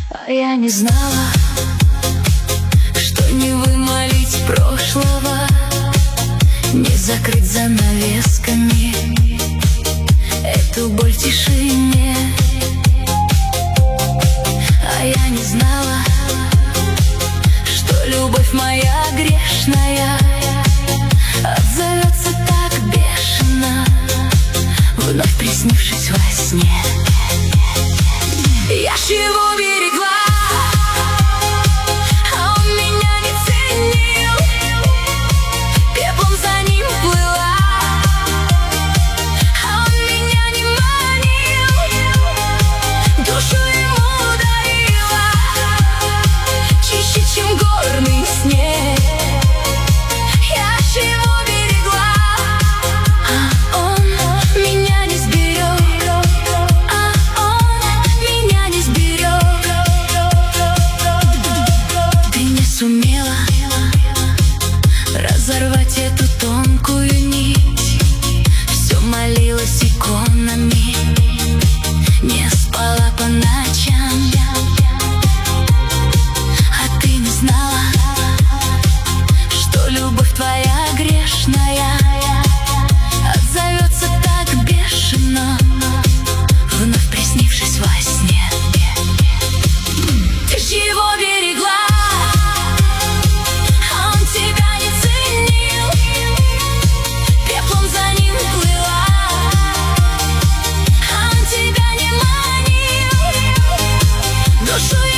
А я не знала, что не вымолить прошлого, не закрыть занавесками эту боль в тишине. А я не знала, что любовь моя грешная отзовется так бешено, вновь приснившись во сне. Я ж его берегла, а он меня не ценил, пеплом за ним плыла, а он меня не манил, душу ему дарила, чище, чем горный снег. Я ж его берегла, а он меня не сберег, а он меня не сберег. Ты не сумела разорвать эту тонкую нить, все молилась иконами, не спала по ночам. А ты не знала, что любовь твоя грешная отзовется так бешено, вновь приснившись во сне. Ты ж его берегла, а он тебя не ценил, пеплом за ним плыла, а он тебя не манил, душу